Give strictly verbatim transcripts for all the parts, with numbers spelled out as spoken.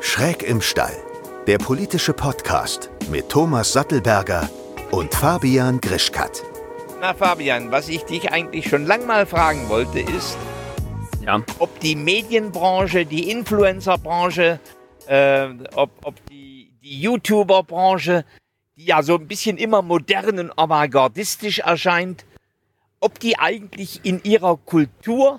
Schräg im Stall, der politische Podcast mit Thomas Sattelberger und Fabian Grischkat. Na Fabian, was ich dich eigentlich schon lang mal fragen wollte, ist, ja. ob die Medienbranche, die Influencerbranche, äh, ob, ob die, die YouTuberbranche, die ja so ein bisschen immer modern und avantgardistisch erscheint, ob die eigentlich in ihrer Kultur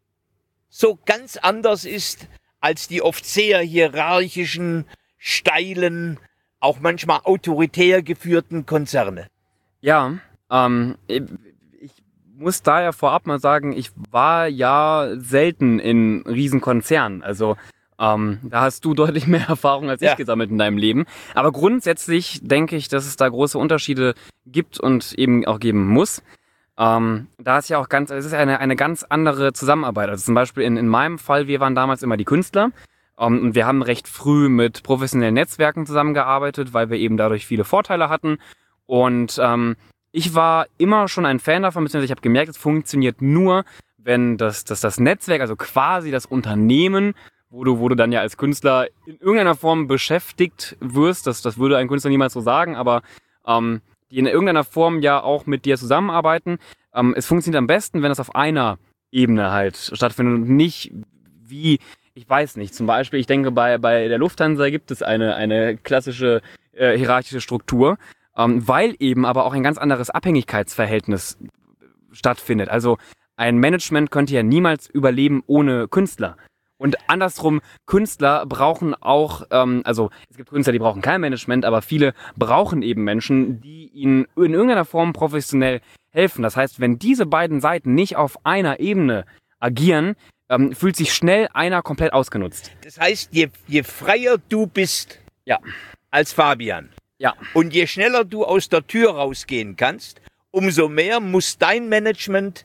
so ganz anders ist als die oft sehr hierarchischen, steilen, auch manchmal autoritär geführten Konzerne. Ja, ähm, ich, ich muss da ja vorab mal sagen, ich war ja selten in Riesenkonzernen. Also ähm, da hast du deutlich mehr Erfahrung als Ja. ich gesammelt in deinem Leben. Aber grundsätzlich denke ich, dass es da große Unterschiede gibt und eben auch geben muss. Ähm, da ist ja auch ganz, es ist eine, eine ganz andere Zusammenarbeit. Also zum Beispiel in, in meinem Fall, wir waren damals immer die Künstler. Um, und wir haben recht früh mit professionellen Netzwerken zusammengearbeitet, weil wir eben dadurch viele Vorteile hatten. Und ähm, ich war immer schon ein Fan davon, beziehungsweise ich habe gemerkt, es funktioniert nur, wenn das, das, das Netzwerk, also quasi das Unternehmen, wo du, wo du dann ja als Künstler in irgendeiner Form beschäftigt wirst, das, das würde ein Künstler niemals so sagen, aber ähm, die in irgendeiner Form ja auch mit dir zusammenarbeiten. Ähm, es funktioniert am besten, wenn das auf einer Ebene halt stattfindet und nicht wie... Ich weiß nicht, zum Beispiel, ich denke, bei, bei der Lufthansa gibt es eine, eine klassische äh, hierarchische Struktur, ähm, weil eben aber auch ein ganz anderes Abhängigkeitsverhältnis stattfindet. Also ein Management könnte ja niemals überleben ohne Künstler. Und andersrum, Künstler brauchen auch, ähm, also es gibt Künstler, die brauchen kein Management, aber viele brauchen eben Menschen, die ihnen in irgendeiner Form professionell helfen. Das heißt, wenn diese beiden Seiten nicht auf einer Ebene agieren, Ähm, fühlt sich schnell einer komplett ausgenutzt. Das heißt, je, je freier du bist Ja. als Fabian Ja. und je schneller du aus der Tür rausgehen kannst, umso mehr muss dein Management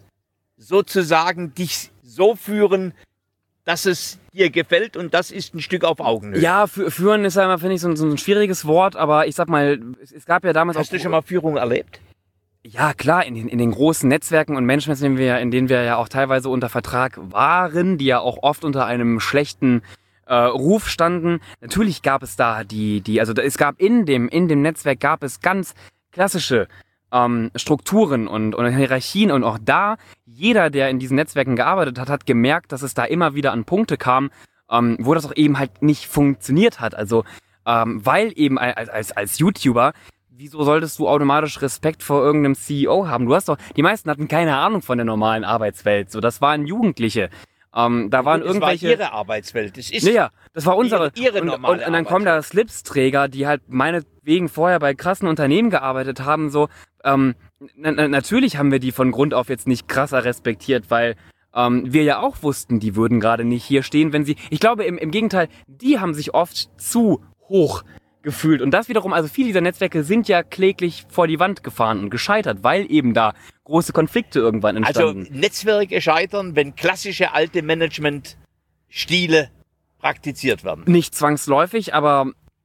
sozusagen dich so führen, dass es dir gefällt, und das ist ein Stück auf Augenhöhe. Ja, für, führen ist ja immer, finde ich, so ein, so ein schwieriges Wort, aber ich sag mal, es, es gab ja damals Hast auch... du schon mal Führung erlebt? Ja, klar, in den, in den großen Netzwerken und Managements, in denen wir, in denen wir ja auch teilweise unter Vertrag waren, die ja auch oft unter einem schlechten äh, Ruf standen. Natürlich gab es da die, die, also es gab in dem, in dem Netzwerk gab es ganz klassische ähm, Strukturen und, und Hierarchien, und auch da, jeder, der in diesen Netzwerken gearbeitet hat, hat gemerkt, dass es da immer wieder an Punkte kam, ähm, wo das auch eben halt nicht funktioniert hat. Also, ähm, weil eben als, als, als YouTuber, wieso solltest du automatisch Respekt vor irgendeinem C E O haben? Du hast doch, die meisten hatten keine Ahnung von der normalen Arbeitswelt. So, das waren Jugendliche. Ähm, da waren Das irgendwelche. war ihre Arbeitswelt. Das ist Ja, ja, das war unsere. ihre, ihre und, normale und, und dann kommen da Slipsträger, die halt meinetwegen vorher bei krassen Unternehmen gearbeitet haben. So, ähm, na, na, natürlich haben wir die von Grund auf jetzt nicht krasser respektiert, weil ähm, wir ja auch wussten, die würden gerade nicht hier stehen, wenn sie. Ich glaube, im, im Gegenteil, die haben sich oft zu hoch gefühlt. Und das wiederum, also viele dieser Netzwerke sind ja kläglich vor die Wand gefahren und gescheitert, weil eben da große Konflikte irgendwann entstanden. Also Netzwerke scheitern, wenn klassische alte Management-Stile praktiziert werden. Nicht zwangsläufig, aber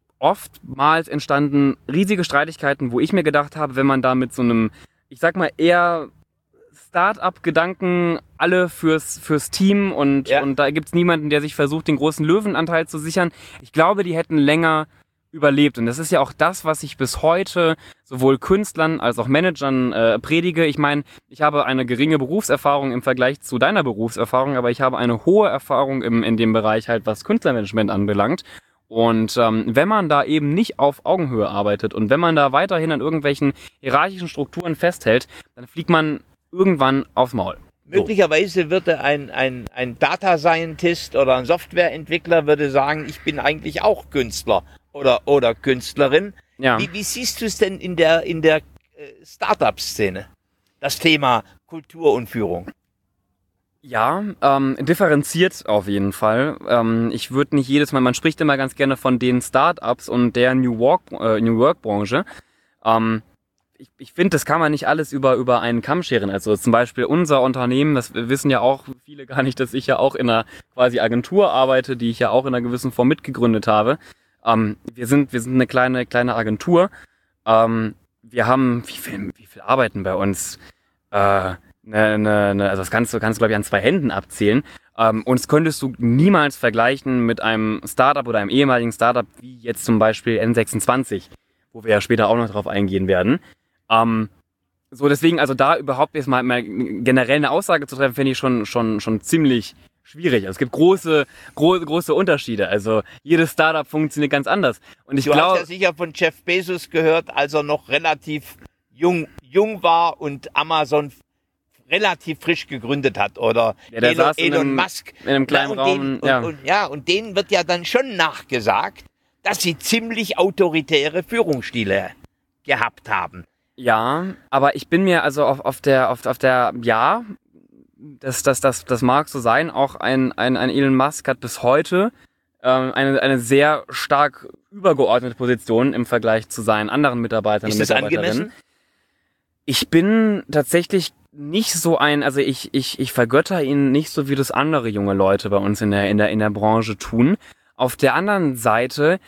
oftmals entstanden riesige Streitigkeiten, wo ich mir gedacht habe, wenn man da mit so einem, ich sag mal, eher Start-up-Gedanken alle fürs, fürs Team und, Ja. und da gibt's niemanden, der sich versucht, den großen Löwenanteil zu sichern. Ich glaube, die hätten länger überlebt. Und das ist ja auch das, was ich bis heute sowohl Künstlern als auch Managern äh, predige. Ich meine, ich habe eine geringe Berufserfahrung im Vergleich zu deiner Berufserfahrung, aber ich habe eine hohe Erfahrung im, in dem Bereich halt, was Künstlermanagement anbelangt. Und ähm, wenn man da eben nicht auf Augenhöhe arbeitet und wenn man da weiterhin an irgendwelchen hierarchischen Strukturen festhält, dann fliegt man irgendwann aufs Maul. So. Möglicherweise würde ein, ein, ein Data Scientist oder ein Softwareentwickler würde sagen, ich bin eigentlich auch Künstler oder, oder Künstlerin. Ja. Wie, wie siehst du es denn in der, in der äh, Startup-Szene? Das Thema Kultur und Führung. Ja, ähm, differenziert auf jeden Fall. Ähm, ich würde nicht jedes Mal, man spricht immer ganz gerne von den Startups und der New Work, äh, New Work Branche. Ähm, ich ich finde, das kann man nicht alles über, über einen Kamm scheren. Also zum Beispiel unser Unternehmen, das wissen ja auch viele gar nicht, dass ich ja auch in einer quasi Agentur arbeite, die ich ja auch in einer gewissen Form mitgegründet habe. Ähm, wir sind, wir sind eine kleine, kleine Agentur. Ähm, wir haben, wie viel, wie viel arbeiten bei uns? Äh, Ne, ne, ne, also das kannst du, kannst du, glaube ich, an zwei Händen abzählen. Ähm, und das könntest du niemals vergleichen mit einem Startup oder einem ehemaligen Startup wie jetzt zum Beispiel N sechsundzwanzig, wo wir ja später auch noch drauf eingehen werden. Ähm, so deswegen, also da überhaupt jetzt mal, mal generell eine Aussage zu treffen, finde ich schon, schon, schon ziemlich schwierig. Also es gibt große, große, große Unterschiede. Also jedes Startup funktioniert ganz anders. Und ich du glaube, hast ja sicher von Jeff Bezos gehört, als er noch relativ jung, jung war und Amazon relativ frisch gegründet hat. Oder ja, der Elon, saß in Elon einem, Musk. in einem kleinen und Raum. Den, ja. Und, und, ja, und denen wird ja dann schon nachgesagt, dass sie ziemlich autoritäre Führungsstile gehabt haben. Ja, aber ich bin mir also auf, auf der, auf, auf der, ja, das, das, das, das mag so sein. Auch ein, ein, ein Elon Musk hat bis heute ähm, eine, eine sehr stark übergeordnete Position im Vergleich zu seinen anderen Mitarbeitern und Ist das Mitarbeiterinnen. angemessen? Ich bin tatsächlich nicht so ein, also ich, ich, ich vergötter ihn nicht so, wie das andere junge Leute bei uns in der, in der, in der Branche tun. Auf der anderen Seite,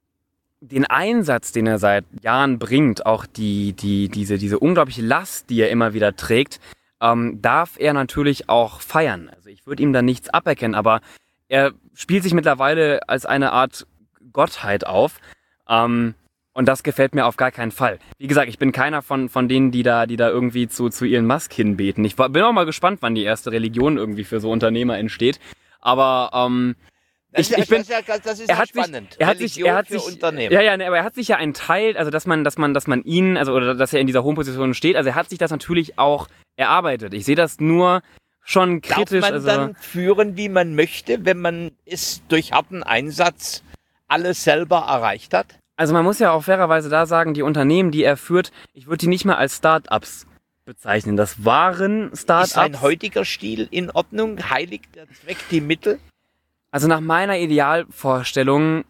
den Einsatz, den er seit Jahren bringt, auch die, die, diese, diese unglaubliche Last, die er immer wieder trägt, ähm, darf er natürlich auch feiern. Also ich würde ihm da nichts aberkennen, aber er spielt sich mittlerweile als eine Art Gottheit auf. Ähm, und das gefällt mir auf gar keinen Fall. Wie gesagt, ich bin keiner von, von denen, die da, die da irgendwie zu, zu Elon Musk hinbeten. Ich bin auch mal gespannt, wann die erste Religion irgendwie für so Unternehmer entsteht. Aber ähm, Das, ich, ich bin, das, ist ja, das ist er ja hat spannend. sich, er hat sich, er hat für sich, Unternehmen. ja, ja, ne, aber er hat sich ja einen Teil, also dass man, dass man, dass man ihn, also oder dass er in dieser hohen Position steht, also er hat sich das natürlich auch erarbeitet. Ich sehe das nur schon kritisch. Darf man also dann führen, wie man möchte, wenn man es durch harten Einsatz alles selber erreicht hat? Also man muss ja auch fairerweise da sagen, die Unternehmen, die er führt, ich würde die nicht mal als Start-ups bezeichnen. Das waren Start-ups. Ist sein heutiger Stil in Ordnung? Heiligt der Zweck die Mittel? Also nach meiner Idealvorstellung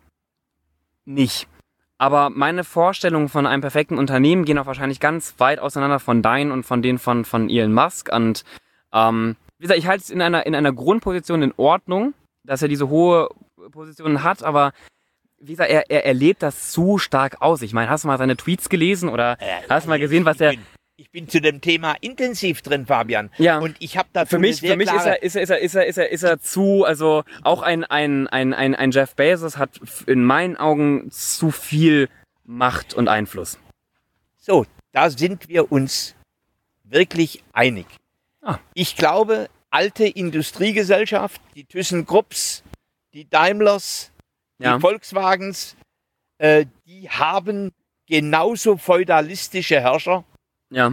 nicht. Aber meine Vorstellungen von einem perfekten Unternehmen gehen auch wahrscheinlich ganz weit auseinander von deinen und von denen von, von Elon Musk. Und ähm, wie gesagt, ich halte es in einer, in einer Grundposition in Ordnung, dass er diese hohe Position hat, aber wie gesagt, er, er, er lebt das zu stark aus. Ich meine, hast du mal seine Tweets gelesen oder Äh, hast du mal gesehen, was er... bin, ich bin zu dem Thema intensiv drin, Fabian. Ja. Und ich habe da Für mich, für mich ist er, ist er, ist er, ist er, ist er, ist er zu, also auch ein, ein, ein, ein, ein Jeff Bezos hat in meinen Augen zu viel Macht und Einfluss. So, da sind wir uns wirklich einig. Ah. Ich glaube, alte Industriegesellschaft, die ThyssenKrupps, die Daimlers, die Ja. Volkswagens, äh, die haben genauso feudalistische Herrscher Ja.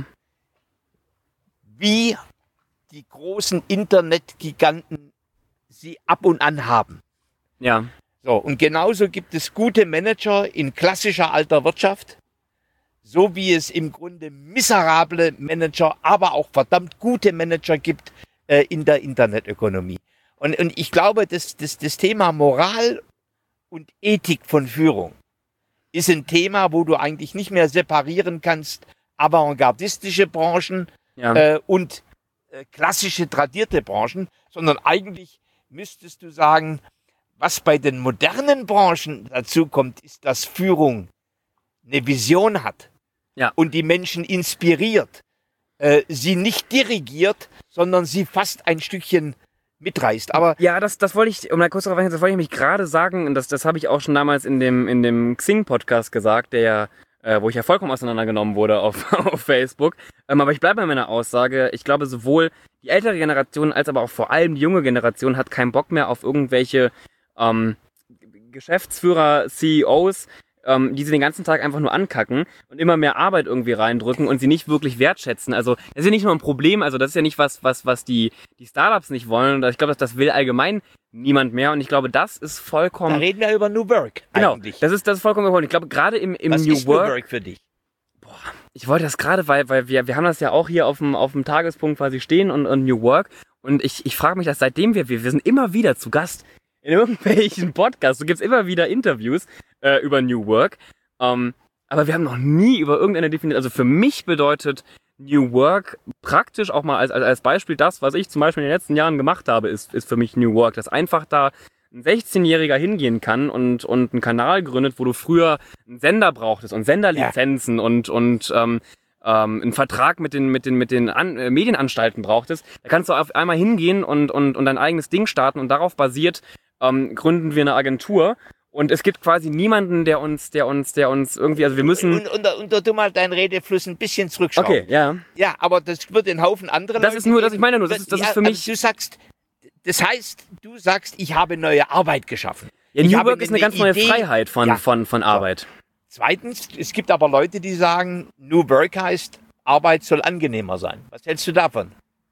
wie die großen Internetgiganten sie ab und an haben. Ja. So, und genauso gibt es gute Manager in klassischer alter Wirtschaft, so wie es im Grunde miserable Manager, aber auch verdammt gute Manager gibt äh, in der Internetökonomie. Und, und ich glaube, dass, dass das Thema Moral und Ethik von Führung ist ein Thema, wo du eigentlich nicht mehr separieren kannst, avantgardistische Branchen Ja. äh, und äh, klassische tradierte Branchen, sondern eigentlich müsstest du sagen, was bei den modernen Branchen dazu kommt, ist, dass Führung eine Vision hat Ja. und die Menschen inspiriert, äh, sie nicht dirigiert, sondern sie fast ein Stückchen mitreißt. Aber Ja, das, das wollte ich, um da kurz darauf eingehen, das wollte ich mich gerade sagen, und das, das habe ich auch schon damals in dem, in dem Xing-Podcast gesagt, der ja, äh, wo ich ja vollkommen auseinandergenommen wurde auf, auf Facebook. Ähm, aber ich bleibe bei meiner Aussage, ich glaube sowohl die ältere Generation als aber auch vor allem die junge Generation hat keinen Bock mehr auf irgendwelche ähm, Geschäftsführer, C E Os, ähm, die sie den ganzen Tag einfach nur ankacken und immer mehr Arbeit irgendwie reindrücken und sie nicht wirklich wertschätzen. Also das ist ja nicht nur ein Problem, also das ist ja nicht was, was, was die, die Startups nicht wollen. Und ich glaube, das will allgemein niemand mehr. Und ich glaube, das ist da vollkommen... reden wir über New Work Genau, eigentlich. das ist, das ist vollkommen überholt. Ich glaube, gerade im, im Was New ist New Work... Work für dich? Ich wollte das gerade, weil, weil wir, wir haben das ja auch hier auf dem, auf dem Tagespunkt quasi stehen und, und New Work. Und ich, ich frage mich das, seitdem wir, wir, wir sind immer wieder zu Gast in irgendwelchen Podcasts. Du gibst immer wieder Interviews äh, über New Work. Ähm, aber wir haben noch nie über irgendeine Definition. Also für mich bedeutet New Work praktisch auch mal als, als, als Beispiel das, was ich zum Beispiel in den letzten Jahren gemacht habe, ist, ist für mich New Work. Dass einfach da ein sechzehnjähriger hingehen kann und, und einen Kanal gründet, wo du früher einen Sender brauchtest und Senderlizenzen ja. und, und ähm, ähm, einen Vertrag mit den, mit den, mit den An- äh, Medienanstalten brauchtest, da kannst du auf einmal hingehen und, und, und dein eigenes Ding starten und darauf basiert ähm, gründen wir eine Agentur. Und es gibt quasi niemanden, der uns, der uns, der uns irgendwie, also wir müssen... Und, und, und, und du mal deinen Redefluss ein bisschen zurückschrauben. Okay, ja. Ja, aber das wird einen Haufen andere Das Leute ist nur, das geben. ich meine nur, das ist, das ja, ist für mich... Also du sagst, das heißt, du sagst, ich habe neue Arbeit geschaffen. Ja, Ich New habe Work ist eine ganz neue Idee. Freiheit von, Ja. von, von Arbeit. Zweitens, es gibt aber Leute, die sagen, New Work heißt, Arbeit soll angenehmer sein. Was hältst du davon?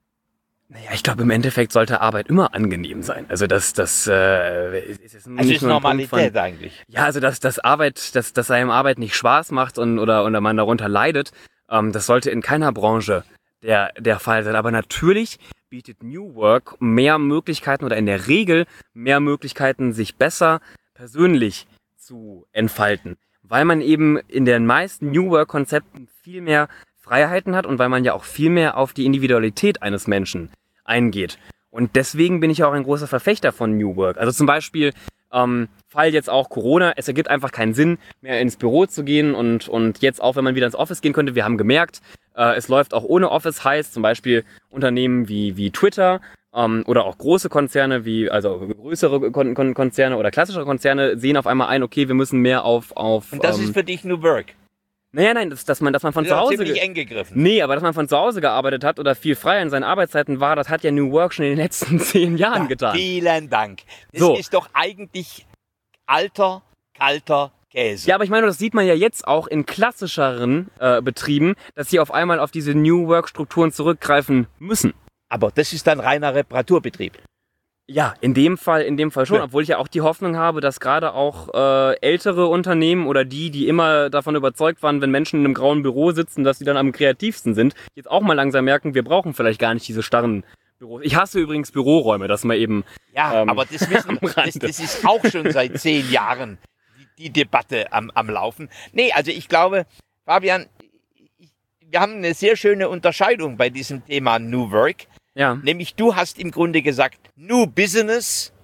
Naja, ich glaube, im Endeffekt sollte Arbeit immer angenehm sein. Also das, das äh, ist, ist Also nicht ist nur ein Punkt Normalität von, eigentlich. ja, also dass, dass Arbeit, dass, dass einem Arbeit nicht Spaß macht und oder, oder man darunter leidet, ähm, das sollte in keiner Branche der, der Fall sein. Aber natürlich bietet New Work mehr Möglichkeiten oder in der Regel mehr Möglichkeiten, sich besser persönlich zu entfalten. Weil man eben in den meisten New Work-Konzepten viel mehr Freiheiten hat und weil man ja auch viel mehr auf die Individualität eines Menschen eingeht. Und deswegen bin ich auch ein großer Verfechter von New Work. Also zum Beispiel, ähm, Fall jetzt auch Corona, es ergibt einfach keinen Sinn, mehr ins Büro zu gehen und, und jetzt auch, wenn man wieder ins Office gehen könnte, wir haben gemerkt, äh, es läuft auch ohne Office, heißt zum Beispiel Unternehmen wie, wie Twitter ähm, oder auch große Konzerne wie, also größere Kon- Kon- Konzerne oder klassische Konzerne sehen auf einmal ein, okay, wir müssen mehr auf... auf Und das ähm, ist für dich New Work. Naja, nein, dass, dass man, dass man von Das zu ist auch Hause... ziemlich ge- eng gegriffen. Nee, aber dass man von zu Hause gearbeitet hat oder viel freier in seinen Arbeitszeiten war, das hat ja New Work schon in den letzten zehn Jahren Ja, getan. vielen Dank. Das So. ist doch eigentlich alter, kalter Käse. Ja, aber ich meine, das sieht man ja jetzt auch in klassischeren äh, Betrieben, dass sie auf einmal auf diese New Work-Strukturen zurückgreifen müssen. Aber das ist dann reiner Reparaturbetrieb. Ja, in dem Fall, in dem Fall schon, Ja. obwohl ich ja auch die Hoffnung habe, dass gerade auch äh, ältere Unternehmen oder die, die immer davon überzeugt waren, wenn Menschen in einem grauen Büro sitzen, dass sie dann am kreativsten sind, jetzt auch mal langsam merken, wir brauchen vielleicht gar nicht diese starren Büros. Ich hasse übrigens Büroräume, dass man eben... Ja, Ähm, aber das, wissen, am das, Rande. das ist auch schon seit zehn Jahren die, die Debatte am, am Laufen. Nee, also ich glaube, Fabian, ich, wir haben eine sehr schöne Unterscheidung bei diesem Thema New Work. Ja, Nämlich du hast im Grunde gesagt, New Business,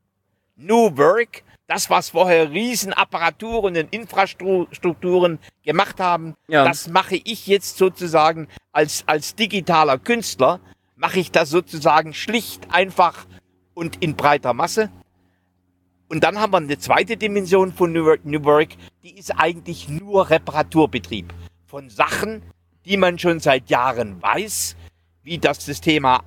New Work, das, was vorher Riesenapparaturen und Infrastrukturen gemacht haben, Ja. das mache ich jetzt sozusagen als, als digitaler Künstler, mache ich das sozusagen schlicht, einfach und in breiter Masse. Und dann haben wir eine zweite Dimension von New Work, New Work, die ist eigentlich nur Reparaturbetrieb von Sachen, die man schon seit Jahren weiß, wie das das Thema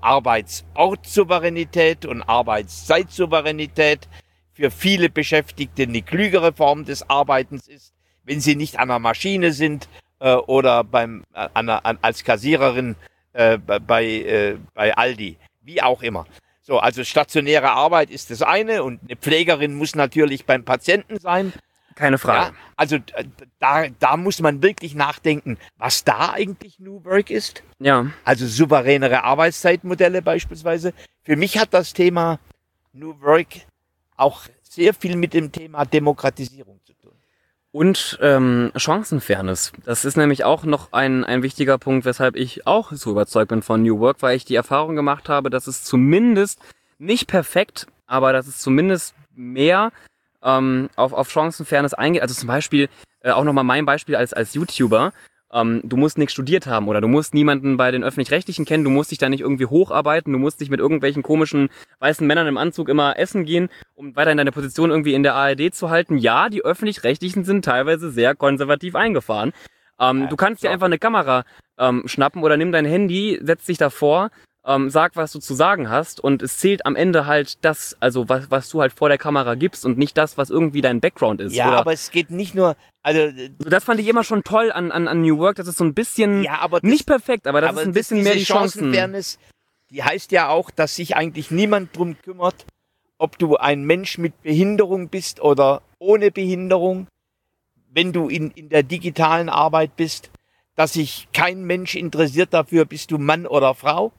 Arbeitsortssouveränität und Arbeitszeitsouveränität für viele Beschäftigte eine klügere Form des Arbeitens ist, wenn sie nicht an einer Maschine sind äh, oder beim, äh, an, an, als Kassiererin äh, bei, äh, bei Aldi, wie auch immer. So, also stationäre Arbeit ist das eine und eine Pflegerin muss natürlich beim Patienten sein. keine Frage. Ja, also äh, da, da muss man wirklich nachdenken, was da eigentlich New Work ist. Ja. Also souveränere Arbeitszeitmodelle beispielsweise. Für mich hat das Thema New Work auch sehr viel mit dem Thema Demokratisierung zu tun. Und ähm, Chancenfairness. Das ist nämlich auch noch ein, ein wichtiger Punkt, weshalb ich auch so überzeugt bin von New Work, weil ich die Erfahrung gemacht habe, dass es zumindest nicht perfekt, aber dass es zumindest mehr ähm, auf, auf Chancenfairness eingeht. Also zum Beispiel, äh, auch nochmal mein Beispiel als, als YouTuber. Ähm, du musst nichts studiert haben oder du musst niemanden bei den Öffentlich-Rechtlichen kennen, du musst dich da nicht irgendwie hocharbeiten, du musst dich mit irgendwelchen komischen weißen Männern im Anzug immer essen gehen, um weiterhin deine Position irgendwie in der A R D zu halten. Ja, die Öffentlich-Rechtlichen sind teilweise sehr konservativ eingefahren. Ähm, Ja, du kannst dir so. einfach eine Kamera ähm, schnappen oder nimm dein Handy, setz dich davor, ähm, sag, was du zu sagen hast und es zählt am Ende halt das, also was, was du halt vor der Kamera gibst und nicht das, was irgendwie dein Background ist. Ja, oder aber es geht nicht nur, also äh, das fand ich immer schon toll an, an, an New Work, das ist so ein bisschen, ja, aber das, nicht perfekt, aber das aber ist ein das- bisschen diese mehr die Chancen. Chancenfairness, die heißt ja auch, dass sich eigentlich niemand drum kümmert, ob du ein Mensch mit Behinderung bist oder ohne Behinderung, wenn du in, in der digitalen Arbeit bist, dass sich kein Mensch interessiert dafür, bist du Mann oder Frau,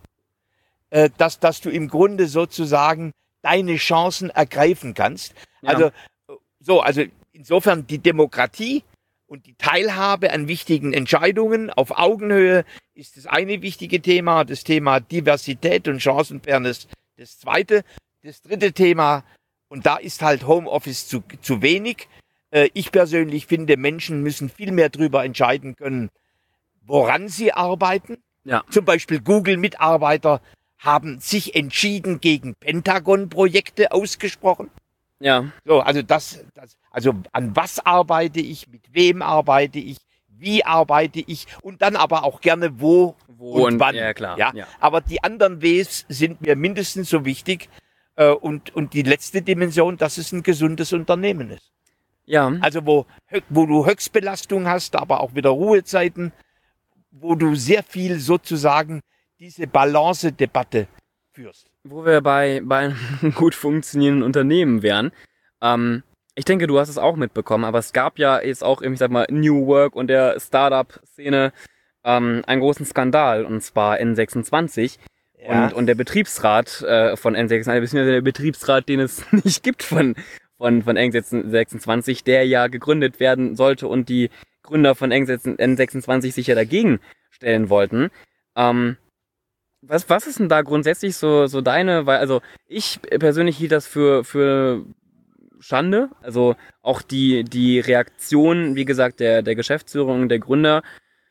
äh, dass, dass du im Grunde sozusagen deine Chancen ergreifen kannst. Ja. Also, äh, so, also insofern die Demokratie und die Teilhabe an wichtigen Entscheidungen auf Augenhöhe ist das eine wichtige Thema. Das Thema Diversität und Chancenfairness das zweite. Das dritte Thema, und da ist halt Homeoffice zu, zu wenig. Äh, ich persönlich finde, Menschen müssen viel mehr darüber entscheiden können, woran sie arbeiten. Ja. Zum Beispiel Google-Mitarbeiter haben sich entschieden gegen Pentagon-Projekte ausgesprochen. Ja. So, also das, das, also an was arbeite ich, mit wem arbeite ich, wie arbeite ich und dann aber auch gerne wo, Wo und, und- wann. ja, klar, Ja? ja. Aber die anderen Ws sind mir mindestens so wichtig. Äh, und, und die letzte Dimension, dass es ein gesundes Unternehmen ist. Ja. Also wo, Hö- wo du Höchstbelastung hast, aber auch wieder Ruhezeiten, wo du sehr viel sozusagen diese Balance-Debatte führst. Wo wir bei, bei einem gut funktionierenden Unternehmen wären. Ähm, ich denke, du hast es auch mitbekommen, aber es gab ja jetzt auch, ich sag mal, New Work und der Startup-Szene ähm, einen großen Skandal, und zwar N sechsundzwanzig. Ja. Und, und der Betriebsrat äh, von N sechsundzwanzig, beziehungsweise der Betriebsrat, den es nicht gibt von, von, von N sechsundzwanzig, der ja gegründet werden sollte und die Gründer von N sechsundzwanzig sich ja dagegen stellen wollten. Ähm, was, was ist denn da grundsätzlich so, so deine, weil, also ich persönlich hielt das für, für Schande, also auch die, die Reaktion, wie gesagt, der, der Geschäftsführung, der Gründer,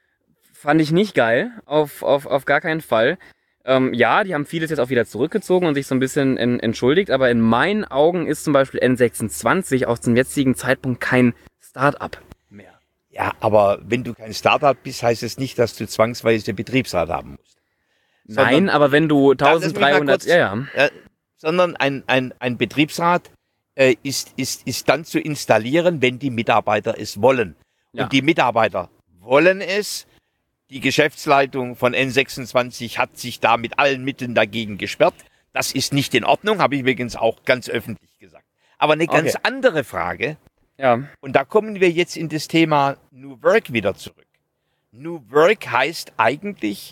fand ich nicht geil, auf, auf, auf gar keinen Fall. Ähm, ja, die haben vieles jetzt auch wieder zurückgezogen und sich so ein bisschen en, entschuldigt, aber in meinen Augen ist zum Beispiel N sechsundzwanzig auch zum jetzigen Zeitpunkt kein Start-up mehr. Ja, aber wenn du kein Startup bist, heißt es nicht, dass du zwangsweise Betriebsrat haben musst. Nein, Sondern- aber wenn du Da, lass mich mal dreizehnhundert, kurz- ja, ja. Äh, sondern ein, ein, ein Betriebsrat äh, ist, ist, ist dann zu installieren, wenn die Mitarbeiter es wollen. Ja. Und die Mitarbeiter wollen es. Die Geschäftsleitung von N sechsundzwanzig hat sich da mit allen Mitteln dagegen gesperrt. Das ist nicht in Ordnung, habe ich übrigens auch ganz öffentlich gesagt. Aber eine ganz Okay. andere Frage, Ja, und da kommen wir jetzt in das Thema New Work wieder zurück. New Work heißt eigentlich,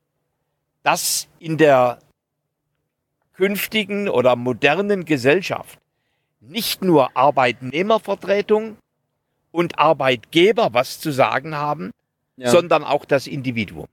dass in der künftigen oder modernen Gesellschaft nicht nur Arbeitnehmervertretung und Arbeitgeber was zu sagen haben, ja. sondern auch das Individuum.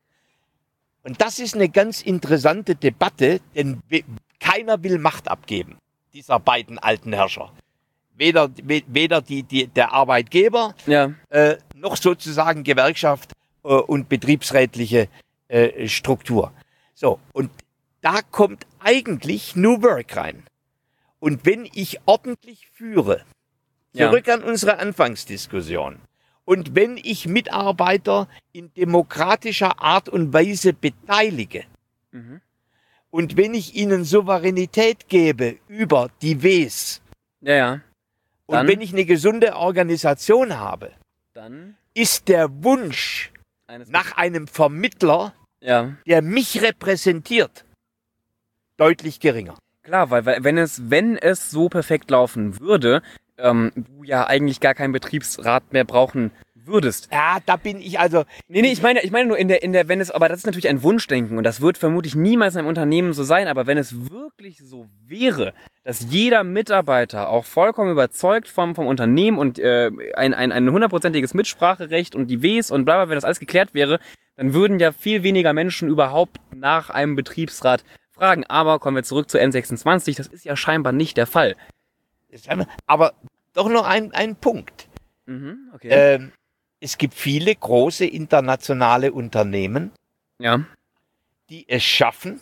Und das ist eine ganz interessante Debatte, denn we- keiner will Macht abgeben, dieser beiden alten Herrscher. Weder, we- weder die, die, der Arbeitgeber ja. äh, noch sozusagen Gewerkschaft äh, und betriebsrätliche äh, Struktur. So, und da kommt eigentlich New Work rein. Und wenn ich ordentlich führe, Ja. zurück an unsere Anfangsdiskussion, und wenn ich Mitarbeiter in demokratischer Art und Weise beteilige, Mhm. und wenn ich ihnen Souveränität gebe über die Ws, Ja, ja. und Dann- wenn ich eine gesunde Organisation habe, Dann ist der Wunsch eines nach einem Vermittler, Ja. der mich repräsentiert, deutlich geringer. Klar, weil, weil wenn es, wenn es so perfekt laufen würde, ähm, du ja eigentlich gar keinen Betriebsrat mehr brauchen würdest. Ja, da bin ich also, Nee, nee, ich meine, ich meine nur in der, in der, wenn es, aber das ist natürlich ein Wunschdenken und das wird vermutlich niemals in einem Unternehmen so sein, aber wenn es wirklich so wäre, dass jeder Mitarbeiter auch vollkommen überzeugt vom, vom Unternehmen und äh, ein, ein, ein hundertprozentiges Mitspracherecht und die Ws und bla bla, wenn das alles geklärt wäre, dann würden ja viel weniger Menschen überhaupt nach einem Betriebsrat fragen. Aber kommen wir zurück zu N sechsundzwanzig, das ist ja scheinbar nicht der Fall. aber doch noch ein, ein Punkt. Mhm, okay. Ähm, es gibt viele große internationale Unternehmen, ja. die es schaffen,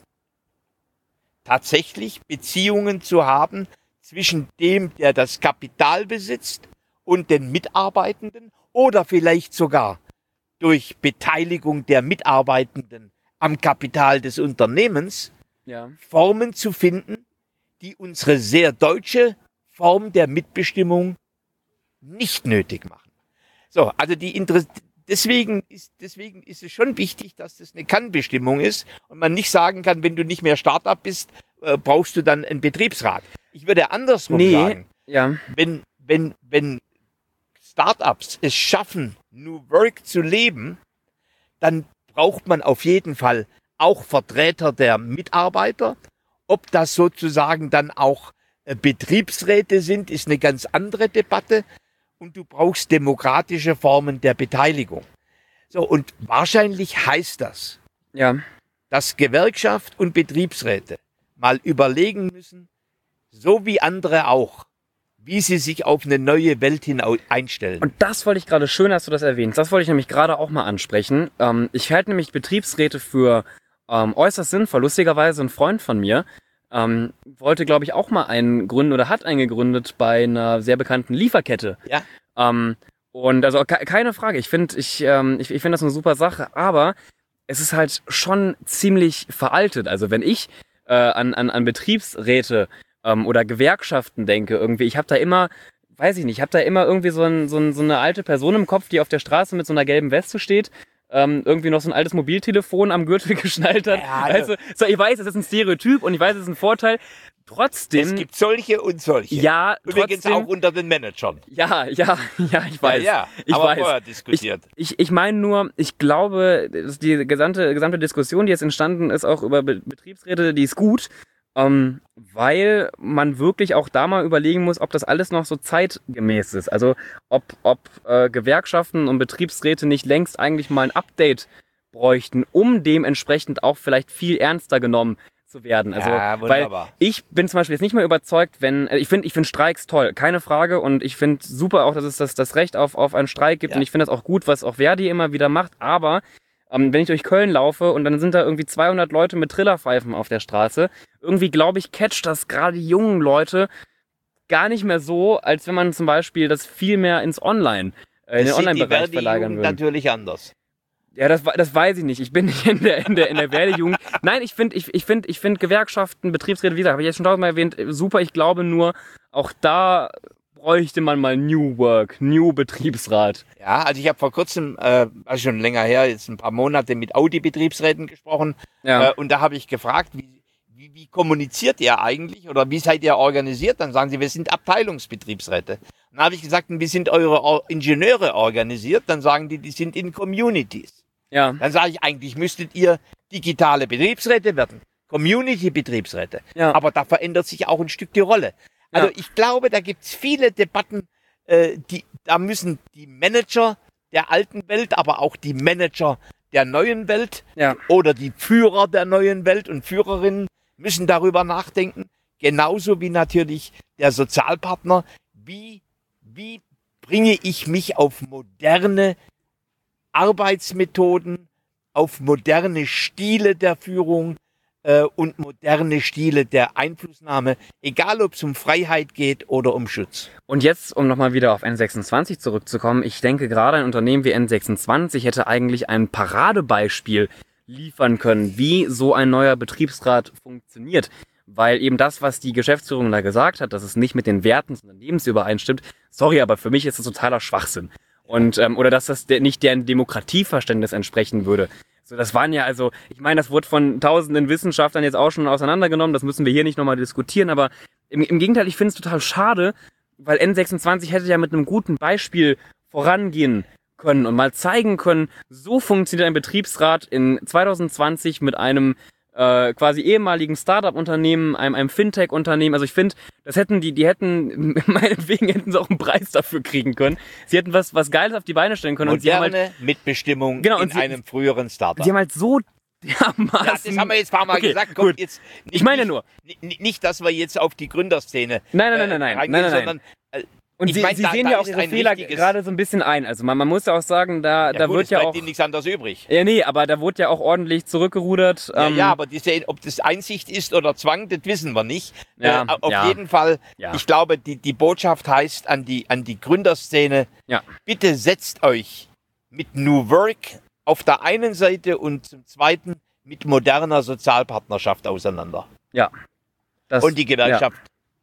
tatsächlich Beziehungen zu haben zwischen dem, der das Kapital besitzt, und den Mitarbeitenden, oder vielleicht sogar durch Beteiligung der Mitarbeitenden am Kapital des Unternehmens, Ja. Formen zu finden, die unsere sehr deutsche Form der Mitbestimmung nicht nötig machen. So, also die Inter deswegen ist, deswegen ist es schon wichtig, dass das eine Kann-Bestimmung ist und man nicht sagen kann, wenn du nicht mehr Startup bist, äh, brauchst du dann einen Betriebsrat. Ich würde andersrum Nee. sagen, Ja. wenn, wenn, wenn Startups es schaffen, New Work zu leben, dann braucht man auf jeden Fall auch Vertreter der Mitarbeiter. Ob das sozusagen dann auch äh, Betriebsräte sind, ist eine ganz andere Debatte. Und du brauchst demokratische Formen der Beteiligung. So, und wahrscheinlich heißt das, Ja. dass Gewerkschaft und Betriebsräte mal überlegen müssen, so wie andere auch, wie sie sich auf eine neue Welt hin einstellen. Und das wollte ich gerade, schön, dass du das erwähnst, das wollte ich nämlich gerade auch mal ansprechen. Ähm, ich halte nämlich Betriebsräte für ähm, äußerst sinnvoll. Lustigerweise ein Freund von mir ähm, wollte, glaube ich, auch mal einen gründen oder hat einen gegründet bei einer sehr bekannten Lieferkette. Ja. Ähm, und also ke- keine Frage, ich finde ich, ähm, ich, ich find das eine super Sache, aber es ist halt schon ziemlich veraltet. Also wenn ich äh, an, an, an Betriebsräte ähm, oder Gewerkschaften denke, irgendwie, ich habe da immer, weiß ich nicht, ich habe da immer irgendwie so, ein, so, ein, so eine alte Person im Kopf, die auf der Straße mit so einer gelben Weste steht, ähm, irgendwie noch so ein altes Mobiltelefon am Gürtel geschnallt hat. Ja, weißt du, so, ich weiß, das ist ein Stereotyp und ich weiß, es ist ein Vorteil. Trotzdem. Es gibt solche und solche. Ja, übrigens trotzdem, auch unter den Managern. Ja, ja, ja, ich weiß. Ja, ja ich aber weiß. vorher diskutiert. Ich, ich, ich meine nur, ich glaube, dass die gesamte, gesamte Diskussion, die jetzt entstanden ist, auch über Be- Betriebsräte, die ist gut, ähm, weil man wirklich auch da mal überlegen muss, ob das alles noch so zeitgemäß ist. Also ob, ob äh, Gewerkschaften und Betriebsräte nicht längst eigentlich mal ein Update bräuchten, um dementsprechend auch vielleicht viel ernster genommen zu werden. Also, Ja, weil wunderbar. ich bin zum Beispiel jetzt nicht mehr überzeugt, wenn, äh, ich finde ich finde Streiks toll, keine Frage, und ich finde super auch, dass es das, das Recht auf, auf einen Streik gibt, Ja. und ich finde das auch gut, was auch Verdi immer wieder macht, aber ähm, wenn ich durch Köln laufe und dann sind da irgendwie zweihundert Leute mit Trillerpfeifen auf der Straße, irgendwie glaube ich, catcht das gerade die jungen Leute gar nicht mehr so, als wenn man zum Beispiel das viel mehr ins Online, äh, in den Das sieht die Online-Bereich verlagern Verdi-Jugend würde. natürlich anders. Ja, das, das weiß ich nicht. Ich bin nicht in der, in der, in der Werdejugend. Nein, ich finde ich, ich find, ich find Gewerkschaften, Betriebsräte, wie gesagt, habe ich jetzt schon tausendmal erwähnt, super. Ich glaube nur, auch da bräuchte man mal New Work, New Betriebsrat. Ja, also ich habe vor kurzem, äh, also schon länger her, jetzt ein paar Monate mit Audi-Betriebsräten gesprochen. Ja. Äh, und da habe ich gefragt, wie, wie, wie kommuniziert ihr eigentlich oder wie seid ihr organisiert? Dann sagen sie, wir sind Abteilungsbetriebsräte. Dann habe ich gesagt, und wie sind eure Or- Ingenieure organisiert? Dann sagen die, die sind in Communities. Ja. Dann sage ich, eigentlich müsstet ihr digitale Betriebsräte werden, Community-Betriebsräte. Ja. Aber da verändert sich auch ein Stück die Rolle. Also Ja. ich glaube, da gibt es viele Debatten, äh, die, da müssen die Manager der alten Welt, aber auch die Manager der neuen Welt Ja. oder die Führer der neuen Welt und Führerinnen müssen darüber nachdenken. Genauso wie natürlich der Sozialpartner. Wie, wie bringe ich mich auf moderne Arbeitsmethoden, auf moderne Stile der Führung äh, und moderne Stile der Einflussnahme, egal ob es um Freiheit geht oder um Schutz. Und jetzt, um nochmal wieder auf N sechsundzwanzig zurückzukommen, ich denke, gerade ein Unternehmen wie N sechsundzwanzig hätte eigentlich ein Paradebeispiel liefern können, wie so ein neuer Betriebsrat funktioniert. Weil eben das, was die Geschäftsführung da gesagt hat, dass es nicht mit den Werten des Unternehmens übereinstimmt, sorry, aber für mich ist das totaler Schwachsinn. Und, ähm, oder dass das der, nicht deren Demokratieverständnis entsprechen würde. So, das waren ja also, ich meine, das wurde von tausenden Wissenschaftlern jetzt auch schon auseinandergenommen, das müssen wir hier nicht nochmal diskutieren, aber im, im Gegenteil, ich finde es total schade, weil N sechsundzwanzig hätte ja mit einem guten Beispiel vorangehen können und mal zeigen können, so funktioniert ein Betriebsrat in zwanzig zwanzig mit einem äh, quasi ehemaligen Startup-Unternehmen, einem, einem Fintech-Unternehmen. Also ich finde, das hätten die, die hätten, meinetwegen hätten sie auch einen Preis dafür kriegen können. Sie hätten was, was Geiles auf die Beine stellen können. Und sie haben Moderne halt, Mitbestimmung Genau, in und sie- einem früheren Startup. sie haben halt so dermaßen... Ja, das haben wir jetzt ein paar Mal Okay, gesagt. Kommt gut. jetzt nicht, Ich meine nur- Nicht, nicht, nicht, dass wir jetzt auf die Gründerszene Nein, nein, nein, nein, nein, reingehen, nein, nein, nein. sondern äh, Und ich sie, mein, sie da- sehen da ja auch ist ihre ein Fehler wichtiges- gerade so ein bisschen ein. Also man, man muss ja auch sagen, da, ja, da gut, wird es ja bleibt auch... ihnen nichts anderes übrig. Ja, nee, aber da wurde ja auch ordentlich zurückgerudert. Ja, ähm, ja, aber diese, ob das Einsicht ist oder Zwang, das wissen wir nicht. Ja, äh, auf ja. jeden Fall, Ja. ich glaube, die, die Botschaft heißt an die, an die Gründerszene, Ja. bitte setzt euch mit New Work auf der einen Seite und zum Zweiten mit moderner Sozialpartnerschaft auseinander. Ja. Das, Und die Gewerkschaft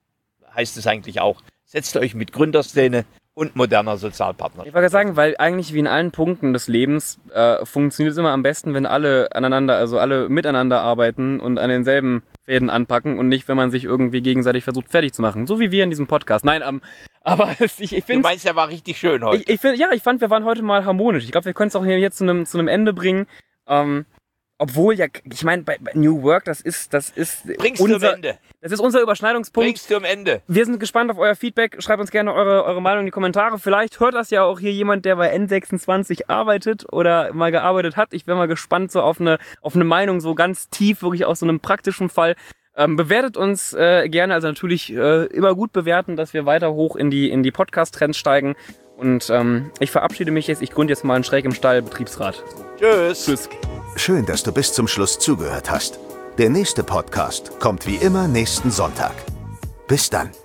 heißt es eigentlich auch. Setzt euch mit Gründerszene und moderner Sozialpartnerschaft. Ich wollte sagen, weil eigentlich wie in allen Punkten des Lebens äh, funktioniert es immer am besten, wenn alle aneinander, also alle miteinander arbeiten und an denselben Fäden anpacken und nicht, wenn man sich irgendwie gegenseitig versucht fertig zu machen. So wie wir in diesem Podcast. Nein, ähm, aber ich, ich Du finde meinst, er war richtig schön heute. ich, ich find, ja, ich fand, wir waren heute mal harmonisch. Ich glaube, wir können es auch hier jetzt zu einem zu einem Ende bringen. Ähm, obwohl ja, ich meine, bei, bei New Work, das ist, das ist Bringst du unser, am Ende. das ist unser Überschneidungspunkt. Bringst du am Ende. Wir sind gespannt auf euer Feedback. Schreibt uns gerne eure, eure Meinung in die Kommentare. Vielleicht hört das ja auch hier jemand, der bei N sechsundzwanzig arbeitet oder mal gearbeitet hat. Ich wäre mal gespannt so auf eine, auf eine Meinung, so ganz tief, wirklich aus so einem praktischen Fall. Ähm, bewertet uns äh, gerne, also natürlich äh, immer gut bewerten, dass wir weiter hoch in die, in die Podcast-Trends steigen. Und ähm, ich verabschiede mich jetzt. Ich gründe jetzt mal einen Schräg im Stall Betriebsrat. Tschüss. Tschüss. Schön, dass du bis zum Schluss zugehört hast. Der nächste Podcast kommt wie immer nächsten Sonntag. Bis dann.